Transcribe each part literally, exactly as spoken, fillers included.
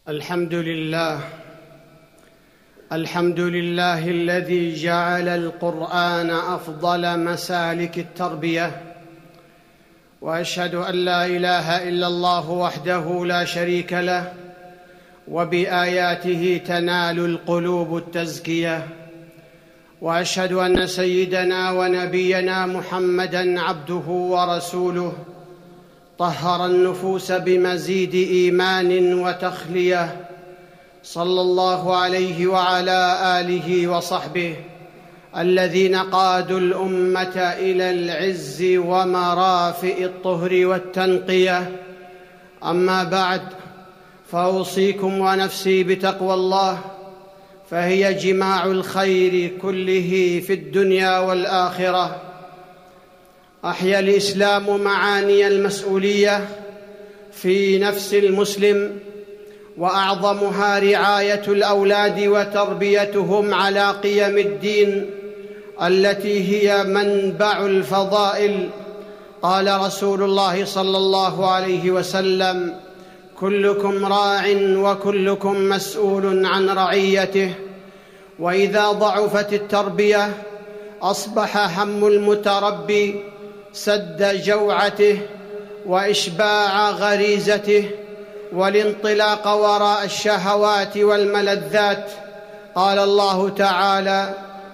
الحمد لله الحمد لله الذي جعل القرآن أفضل مسالك التربية، وأشهد أن لا إله إلا الله وحده لا شريك له، وبآياته تنال القلوب التزكية. وأشهد أن سيدنا ونبينا محمدًا عبده ورسوله، طهر النفوس بمزيد إيمان وتخلية، صلى الله عليه وعلى آله وصحبه الذين قادوا الأمة إلى العز ومرافئ الطهر والتنقية. أما بعد، فأوصيكم ونفسي بتقوى الله، فهي جماع الخير كله في الدنيا والآخرة. أحيا الإسلام معاني المسؤولية في نفس المسلم، وأعظمها رعاية الأولاد وتربيتهم على قيم الدين التي هي منبع الفضائل. قال رسول الله صلى الله عليه وسلم: كلكم راع وكلكم مسؤول عن رعيته. وإذا ضعفت التربية أصبح هم المتربي سد جوعته وإشباع غريزته والانطلاق وراء الشهوات والملذات. قال الله تعالى: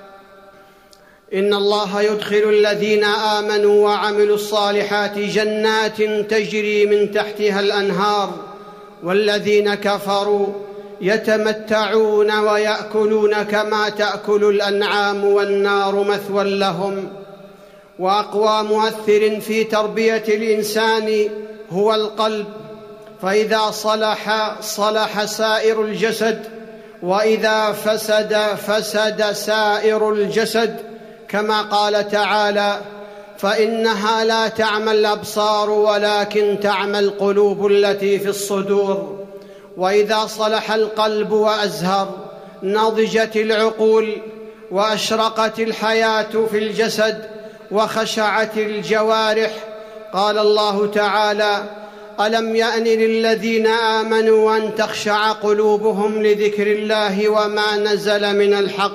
إن الله يدخل الذين آمنوا وعملوا الصالحات جنات تجري من تحتها الأنهار، والذين كفروا يتمتعون ويأكلون كما تأكل الأنعام والنار مثوى لهم. وأقوى مؤثر في تربية الإنسان هو القلب، فإذا صلح صلح سائر الجسد، وإذا فسد فسد سائر الجسد، كما قال تعالى: فإنها لا تعمى الأبصار ولكن تعمى القلوب التي في الصدور. وإذا صلح القلب وأزهر نضجت العقول وأشرقت الحياة في الجسد وخشعت الجوارح. قال الله تعالى: ألم يأن للذين آمنوا أن تخشع قلوبهم لذكر الله وما نزل من الحق.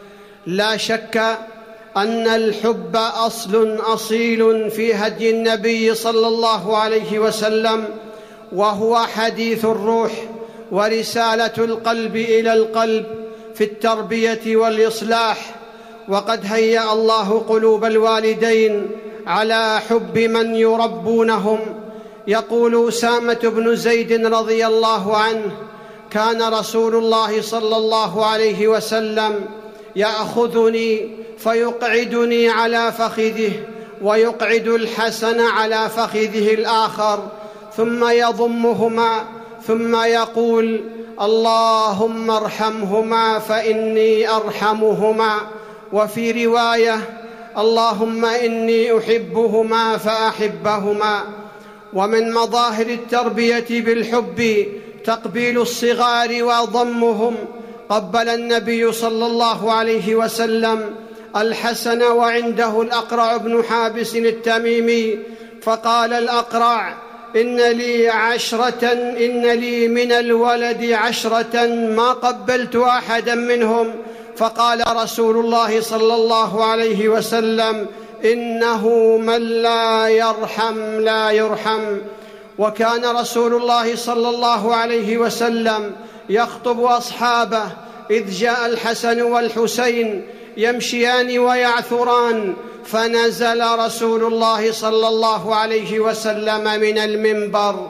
لا شك أن الحب أصل أصيل في هدي النبي صلى الله عليه وسلم، وهو حديث الروح ورسالة القلب إلى القلب في التربية والإصلاح. وقد هيأ الله قلوب الوالدين على حب من يربونهم. يقول أسامة بن زيد رضي الله عنه: كان رسول الله صلى الله عليه وسلم يأخذني فيقعدني على فخذه، ويقعد الحسن على فخذه الآخر، ثم يضمهما، ثم يقول: اللهم ارحمهما فإني أرحمهما. وفي رواية: اللهم إني أحبهما فأحبهما. ومن مظاهر التربية بالحب تقبيل الصغار وضمهم. قبل النبي صلى الله عليه وسلم الحسن وعنده الأقرع بن حابس التميمي، فقال الأقرع: إن لي عشرة إن لي من الولد عشرة ما قبلت أحدا منهم. فقال رسول الله صلى الله عليه وسلم: إنه من لا يرحم لا يرحم. وكان رسول الله صلى الله عليه وسلم يخطب أصحابه إذ جاء الحسن والحسين يمشيان ويعثران، فنزل رسول الله صلى الله عليه وسلم من المنبر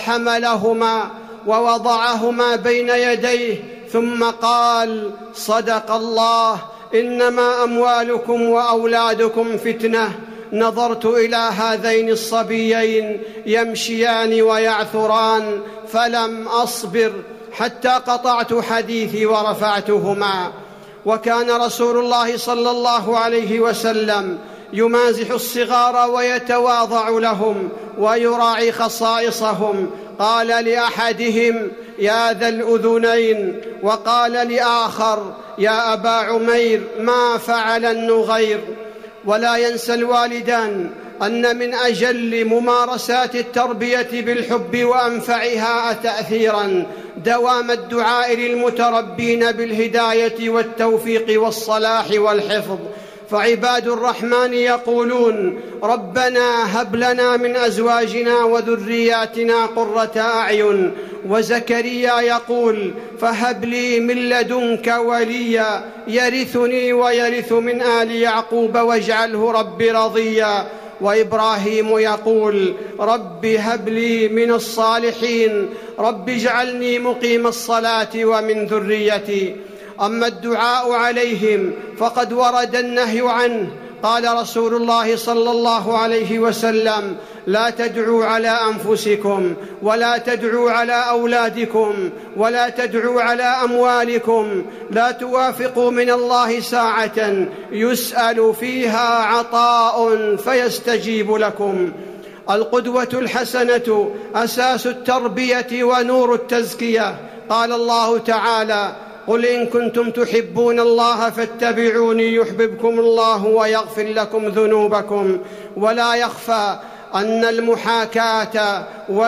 فحملهما ووضعهما بين يديه، ثم قال: صدق الله، إنما أموالكم وأولادكم فتنة. نظرت إلى هذين الصبيين يمشيان ويعثران فلم أصبر حتى قطعت حديثي ورفعتهما. وكان رسول الله صلى الله عليه وسلم يمازح الصغار ويتواضع لهم ويراعي خصائصهم. قال لأحدهم: يا ذا الأذنين، وقال لآخر: يا أبا عمير، ما فعل النغير. ولا ينسى الوالدان أن من أجل ممارسات التربية بالحب وأنفعها تأثيراً دوام الدعاء للمتربين بالهداية والتوفيق والصلاح والحفظ. فعباد الرحمن يقولون: ربنا هب لنا من أزواجنا وذرياتنا قرة أعين. وزكريا يقول: فهب لي من لدنك وليا يرثني ويرث من آل يعقوب واجعله رب رضيا. وإبراهيم يقول: رب هب لي من الصالحين رب اجعلني مقيم الصلاة ومن ذريتي. أما الدعاء عليهم فقد ورد النهي عنه. قال رسول الله صلى الله عليه وسلم: لا تدعوا على أنفسكم ولا تدعوا على أولادكم ولا تدعوا على أموالكم، لا توافقوا من الله ساعة يسأل فيها عطاء فيستجيب لكم. القدوة الحسنة أساس التربية ونور التزكية. قال الله تعالى: قل إن كنتم تحبون الله فاتبعوني يحببكم الله ويغفر لكم ذنوبكم. ولا يخفى أن المحاكاة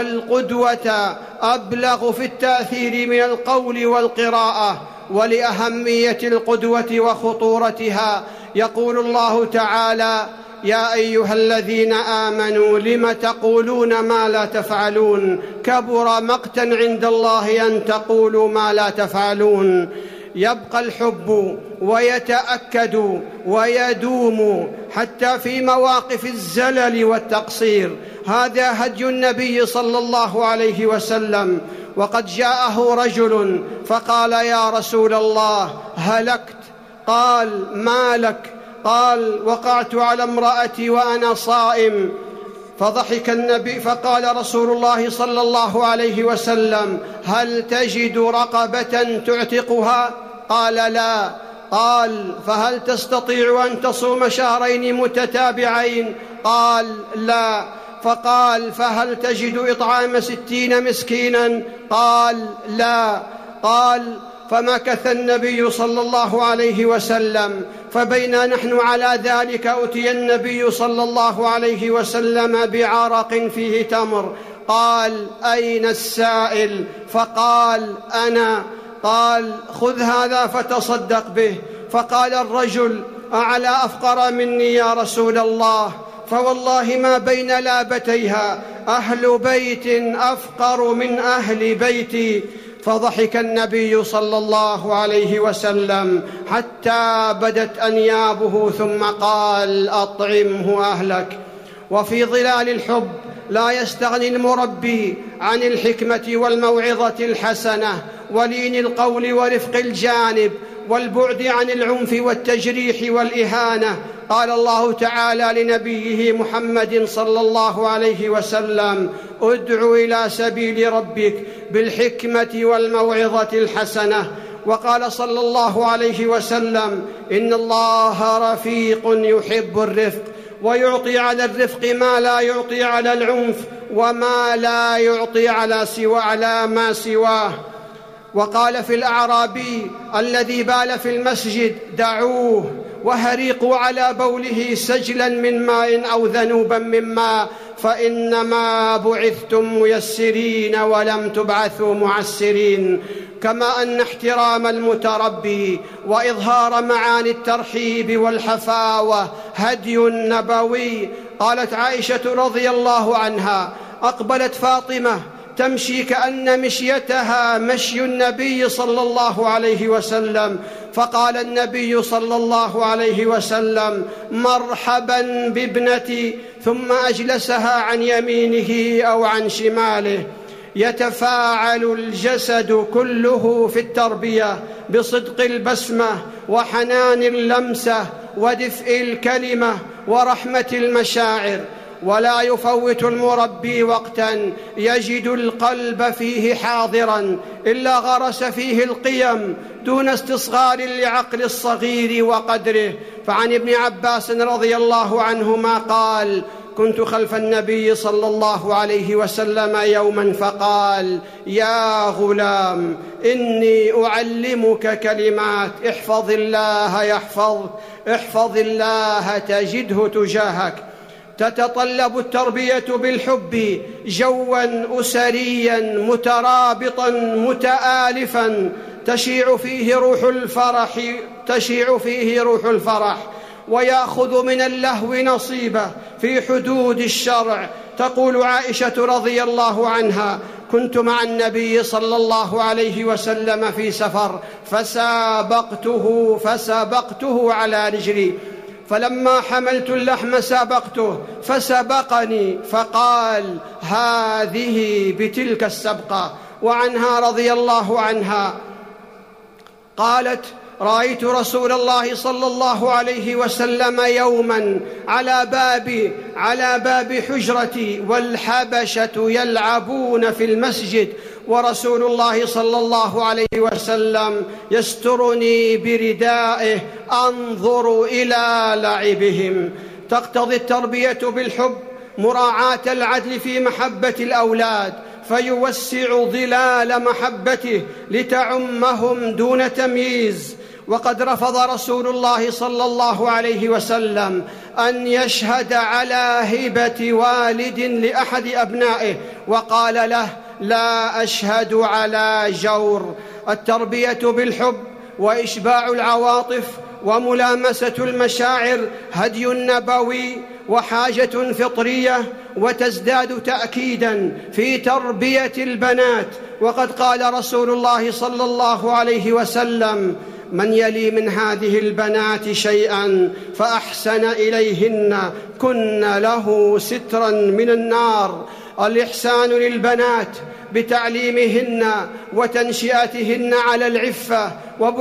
والقدوة أبلغ في التأثير من القول والقراءة. ولأهمية القدوة وخطورتها يقول الله تعالى: يا أيها الذين آمنوا لم تقولون ما لا تفعلون كبر مقتا عند الله أن تقولوا ما لا تفعلون. يبقى الحب ويتأكد ويدوم حتى في مواقف الزلل والتقصير. هذا هدي النبي صلى الله عليه وسلم. وقد جاءه رجل فقال: يا رسول الله هلكت. قال: ما لك؟ قال: وقعت على امرأتي وأنا صائم. فضحك النبي فقال رسول الله صلى الله عليه وسلم: هل تجد رقبة تعتقها؟ قال: لا. قال: فهل تستطيع أن تصوم شهرين متتابعين؟ قال: لا. فقال: فهل تجد إطعام ستين مسكينا؟ قال: لا. قال: فمكث النبي صلى الله عليه وسلم، فبينا نحن على ذلك أتي النبي صلى الله عليه وسلم بعرق فيه تمر. قال: أين السائل؟ فقال: أنا. قال: خذ هذا فتصدق به. فقال الرجل: أعلى أفقر مني يا رسول الله، فوالله ما بين لابتيها أهل بيت أفقر من أهل بيتي. فضحك النبي صلى الله عليه وسلم حتى بدت أنيابه ثم قال: أطعمه أهلك. وفي ظلال الحب لا يستغني المربي عن الحكمة والموعظة الحسنة ولين القول ورفق الجانب والبعد عن العنف والتجريح والإهانة. قال الله تعالى لنبيه محمد صلى الله عليه وسلم: ادع إلى سبيل ربك بالحكمة والموعظة الحسنة. وقال صلى الله عليه وسلم: إن الله رفيق يحب الرفق، ويعطي على الرفق ما لا يعطي على العنف وما لا يعطي على سوى على ما سواه. وقال في الأعرابي الذي بال في المسجد: دعوه وهريقوا على بوله سجلا من ماء أو ذنوبا من ماء، فإنما بعثتم ميسرين ولم تبعثوا معسرين. كما أن احترام المتربي وإظهار معاني الترحيب والحفاوة هدي نبوي. قالت عائشة رضي الله عنها: أقبلت فاطمة تمشي كأن مشيتها مشي النبي صلى الله عليه وسلم، فقال النبي صلى الله عليه وسلم: مرحبا بابنتي، ثم أجلسها عن يمينه أو عن شماله. يتفاعل الجسد كله في التربية بصدق البسمة وحنان اللمسة ودفء الكلمة ورحمة المشاعر. ولا يفوت المربي وقتا يجد القلب فيه حاضرا إلا غرس فيه القيم دون استصغار لعقل الصغير وقدره. فعن ابن عباس رضي الله عنهما قال: كنت خلف النبي صلى الله عليه وسلم يوما فقال: يا غلام إني أعلمك كلمات، احفظ الله يحفظك، احفظ الله تجده تجاهك. تتطلب التربية بالحب جواً أسرياً مترابطاً متآلفاً تشيع فيه روح الفرح تشيع فيه روح الفرح ويأخذ من اللهو نصيبه في حدود الشرع. تقول عائشة رضي الله عنها: كنت مع النبي صلى الله عليه وسلم في سفر فسابقته فسبقته على رجلي، فلما حملت اللحم سابقته فسبقني فقال: هذه بتلك السبقة. وعنها رضي الله عنها قالت: رأيت رسول الله صلى الله عليه وسلم يوما على باب على باب حجرتي والحبشة يلعبون في المسجد، ورسول الله صلى الله عليه وسلم يسترني بردائه أنظر إلى لعبهم. تقتضي التربية بالحب مراعاة العدل في محبة الأولاد، فيوسع ظلال محبته لتعمهم دون تمييز. وقد رفض رسول الله صلى الله عليه وسلم أن يشهد على هبة والد لأحد أبنائه، وقال له: لا أشهد على جور. التربية بالحب وإشباع العواطف وملامسة المشاعر هدي نبوي وحاجة فطرية، وتزداد تأكيداً في تربية البنات. وقد قال رسول الله صلى الله عليه وسلم: من يلي من هذه البنات شيئاً فأحسن إليهن كن له ستراً من النار. الإحسان للبنات بتعليمهن وتنشئتهن على العفة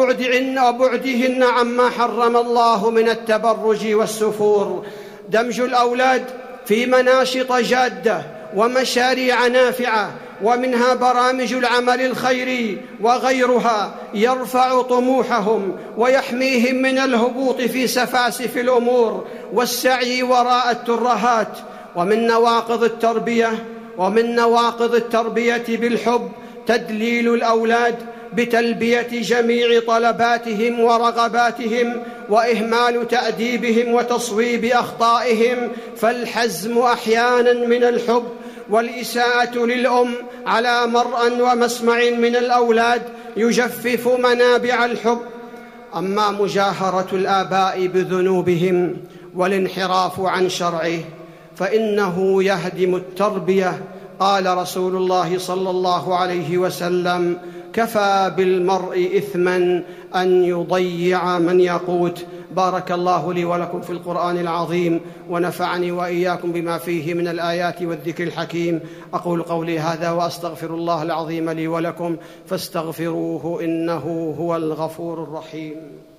وبعدهن عما حرم الله من التبرج والسفور. دمج الأولاد في مناشط جادة ومشاريع نافعة، ومنها برامج العمل الخيري وغيرها، يرفع طموحهم ويحميهم من الهبوط في سفاسف الأمور والسعي وراء الترهات. ومن نواقض التربية ومن نواقض التربية بالحب تدليل الأولاد بتلبية جميع طلباتهم ورغباتهم، وإهمال تأديبهم وتصويب أخطائهم. فالحزم أحياناً من الحب، والإساءة للأم على مرء ومسمع من الأولاد يجفف منابع الحب. أما مجاهرة الآباء بذنوبهم والانحراف عن شرعه فإنه يهدم التربية. قال رسول الله صلى الله عليه وسلم: كفى بالمرء إثماً أن يضيع من يقوت. بارك الله لي ولكم في القرآن العظيم، ونفعني وإياكم بما فيه من الآيات والذكر الحكيم. أقول قولي هذا وأستغفر الله العظيم لي ولكم، فاستغفروه إنه هو الغفور الرحيم.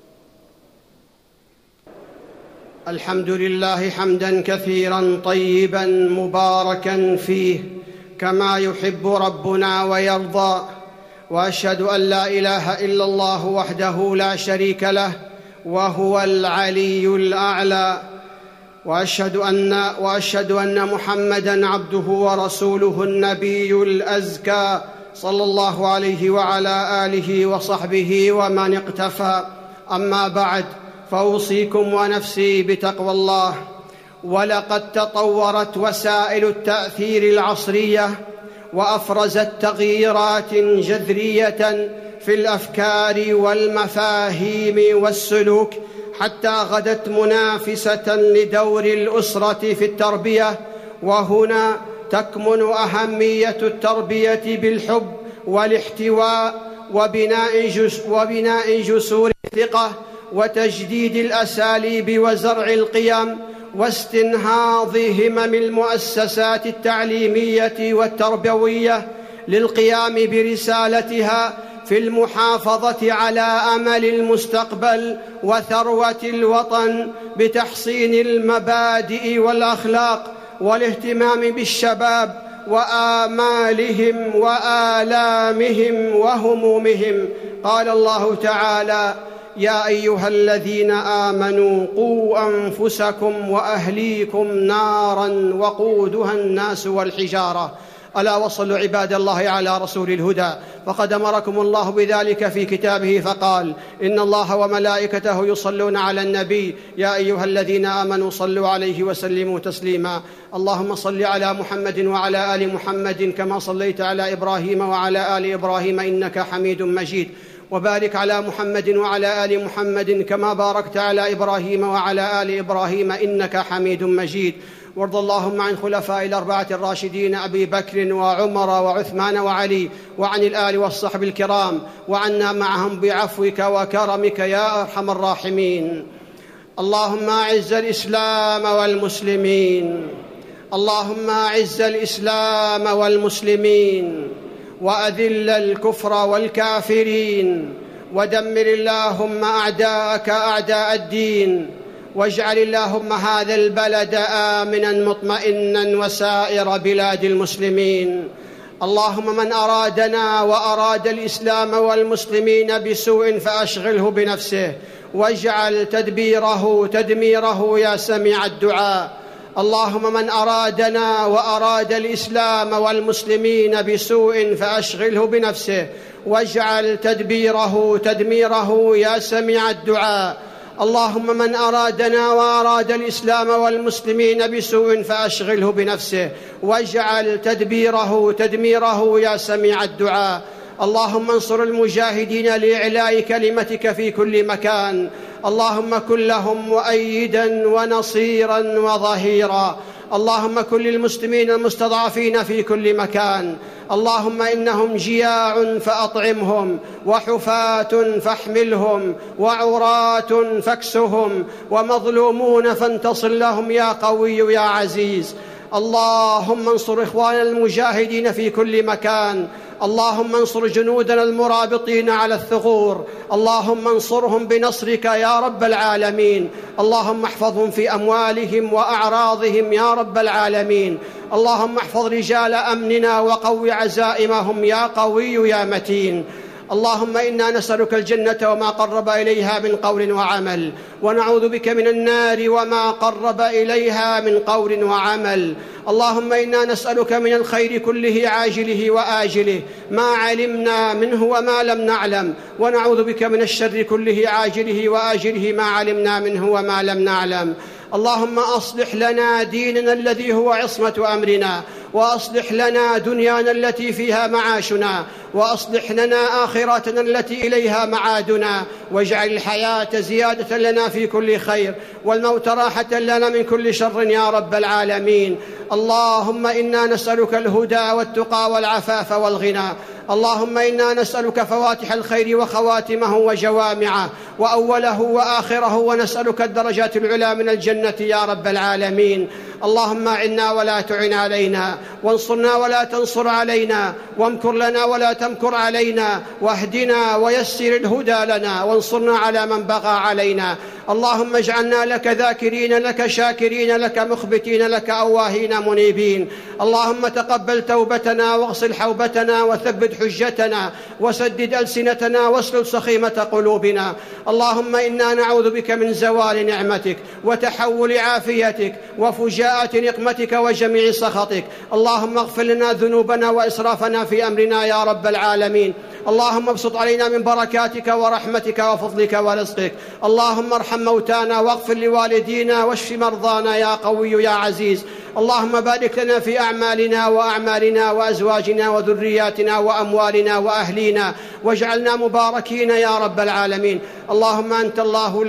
الحمد لله حمداً كثيراً طيباً مباركاً فيه كما يحب ربنا ويرضى، وأشهد أن لا إله إلا الله وحده لا شريك له وهو العلي الأعلى، وأشهد أن, وأشهد أن محمدًا عبده ورسوله النبي الأزكى صلى الله عليه وعلى آله وصحبه ومن اقتفى. أما بعد، فأوصيكم ونفسي بتقوى الله. ولقد تطورت وسائل التأثير العصرية وأفرزت تغييرات جذرية في الأفكار والمفاهيم والسلوك، حتى غدت منافسة لدور الأسرة في التربية. وهنا تكمن أهمية التربية بالحب والاحتواء وبناء, جس وبناء جسور الثقة وتجديد الأساليب وزرع القيم واستنهاض همم المؤسسات التعليمية والتربوية للقيام برسالتها في المحافظة على أمل المستقبل وثروة الوطن بتحصين المبادئ والأخلاق والاهتمام بالشباب وآمالهم وآلامهم وهمومهم. قال الله تعالى: يا أيها الذين آمنوا قوا أنفسكم وأهليكم ناراً وقودها الناس والحجارة. ألا وصلوا عباد الله على رسول الهدى، فقد أمركم الله بذلك في كتابه فقال: إن الله وملائكته يصلون على النبي يا أيها الذين آمنوا صلوا عليه وسلموا تسليما. اللهم صل على محمد وعلى آل محمد كما صليت على إبراهيم وعلى آل إبراهيم إنك حميد مجيد، وبارك على محمد وعلى آل محمد كما باركت على إبراهيم وعلى آل إبراهيم إنك حميد مجيد. وارض اللهم عن خلفاء الأربعة الراشدين أبي بكر وعمر وعثمان وعلي، وعن الآل والصحب الكرام، وعنا معهم بعفوك وكرمك يا أرحم الراحمين. اللهم أعز الإسلام والمسلمين، اللهم أعز الإسلام والمسلمين، وأذل الكفر والكافرين، ودمر اللهم أعداءك أعداء الدين، واجعل اللهم هذا البلد آمنا مطمئنا وسائر بلاد المسلمين. اللهم من أرادنا وأراد الإسلام والمسلمين بسوء فأشغله بنفسه، واجعل تدبيره تدميره يا سميع الدعاء. اللهم من أرادنا وأراد الإسلام والمسلمين بسوء فأشغله بنفسه، واجعل تدبيره تدميره يا سميع الدعاء. اللهم من أرادنا وأراد الإسلام والمسلمين بسوء فأشغله بنفسه، واجعل تدبيره تدميره يا سميع الدعاء. اللهم انصر المجاهدين لإعلاء كلمتك في كل مكان، اللهم كن لهم مؤيدا ونصيرا وظهيرا. اللهم كن للمسلمين المستضعفين في كل مكان، اللهم إنهم جياع فأطعمهم، وحفاة فاحملهم، وعراة فاكسهم، ومظلومون فانتصر لهم يا قوي يا عزيز. اللهم انصر إخواننا المجاهدين في كل مكان، اللهم انصر جنودنا المرابطين على الثغور، اللهم انصرهم بنصرك يا رب العالمين. اللهم احفظهم في أموالهم وأعراضهم يا رب العالمين. اللهم احفظ رجال أمننا وقو عزائمهم يا قوي يا متين. اللهم إنا نسألك الجنة وما قرب إليها من قول وعمل، ونعوذ بك من النار وما قرب إليها من قول وعمل. اللهم إنا نسألك من الخير كله عاجله وآجله ما علمنا منه وما لم نعلم، ونعوذ بك من الشر كله عاجله وآجله ما علمنا منه وما لم نعلم. اللهم أصلح لنا ديننا الذي هو عصمة أمرنا، وأصلح لنا دنيانا التي فيها معاشنا، وأصلح لنا آخرتنا التي إليها معادنا، واجعل الحياة زيادة لنا في كل خير، والموت راحة لنا من كل شر يا رب العالمين. اللهم إنا نسألك الهدى والتقى والعفاف والغنى. اللهم إنا نسألك فواتح الخير وخواتمه وجوامعه وأوله وآخره، ونسألك الدرجات العلى من الجنة يا رب العالمين. اللهم أعنا ولا تعن علينا، وانصرنا ولا تنصر علينا، وامكر لنا ولا تمكر علينا، واهدنا ويسر الهدى لنا، وانصرنا على من بغى علينا. اللهم اجعلنا لك ذاكرين لك شاكرين لك مخبتين لك أواهين منيبين. اللهم تقبل توبتنا واغسل حوبتنا وثبت حجتنا وسدد ألسنتنا واسلل سخيمة قلوبنا. اللهم إنا نعوذ بك من زوال نعمتك وتحول عافيتك وفجاءة نقمتك وجميع سخطك. اللهم اغفر لنا ذنوبنا وإسرافنا في أمرنا يا رب العالمين. اللهم ابسط علينا من بركاتك ورحمتك وفضلك ورزقك. اللهم ارحم موتانا واغفر لوالدينا واشف مرضانا يا قوي يا عزيز. اللهم بارك لنا في أعمالنا وأعمالنا وأزواجنا وذرياتنا وأموالنا وأهلينا، واجعلنا مباركين يا رب العالمين. اللهم أنت الله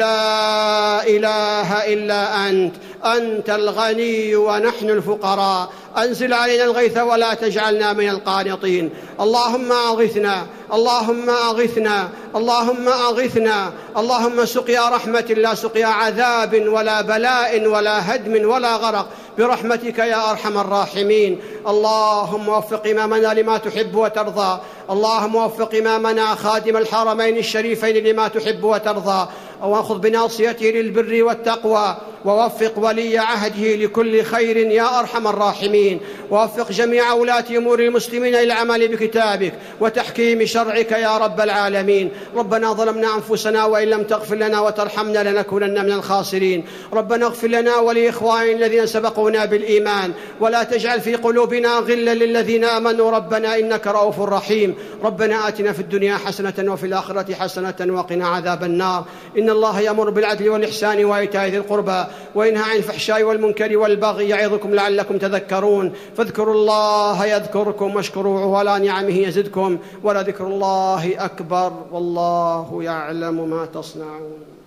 لا إله إلا أنت، أنت الغني ونحن الفقراء. أنزل علينا الغيث ولا تجعلنا من القانطين. اللهم أغثنا، اللهم أغثنا، اللهم أغثنا. اللهم سقيا رحمة لا سقيا عذاب ولا بلاء ولا هدم ولا غرق، برحمتك يا أرحم الراحمين. اللهم وفق إمامنا لما تحب وترضى، اللهم وفق إمامنا خادم الحرمين الشريفين لما تحب وترضى، وأخذ بناصيته للبر والتقوى، ووفق ولي عهده لكل خير يا أرحم الراحمين، ووفق جميع ولاة أمور المسلمين للعمل بكتابك وتحكيم شرعك يا رب العالمين. ربنا ظلمنا أنفسنا وإن لم تغفر لنا وترحمنا لنكونن من الخاسرين. ربنا اغفر لنا ولإخواننا الذين سبقونا بالإيمان، ولا تجعل في قلوبنا غلا للذين آمنوا ربنا إنك رؤوف رحيم. ربنا آتنا في الدنيا حسنة وفي الآخرة حسنة وقنا عذاب النار. إن الله يأمر بالعدل والإحسان وإيتاء ذي القربى وينهى عن الفحشاء والمنكر والبغي يعظكم لعلكم تذكرون. فاذكروا الله يذكركم واشكروه على نعمه يزدكم ولذكر الله أكبر والله يعلم ما تصنعون.